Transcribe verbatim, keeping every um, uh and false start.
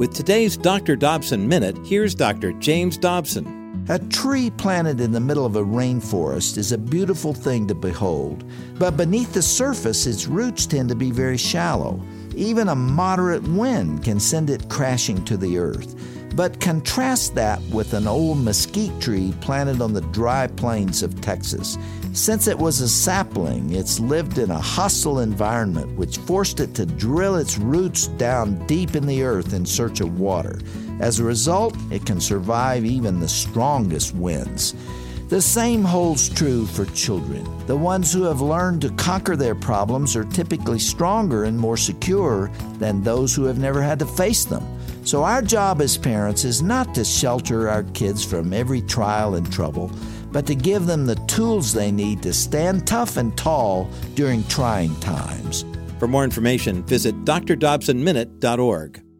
With today's Doctor Dobson Minute, here's Doctor James Dobson. A tree planted in the middle of a rainforest is a beautiful thing to behold, but beneath the surface, its roots tend to be very shallow. Even a moderate wind can send it crashing to the earth. But contrast that with an old mesquite tree planted on the dry plains of Texas. Since it was a sapling, it's lived in a hostile environment which forced it to drill its roots down deep in the earth in search of water. As a result, it can survive even the strongest winds. The same holds true for children. The ones who have learned to conquer their problems are typically stronger and more secure than those who have never had to face them. So our job as parents is not to shelter our kids from every trial and trouble, but to give them the tools they need to stand tough and tall during trying times. For more information, visit d r dobson minute dot org.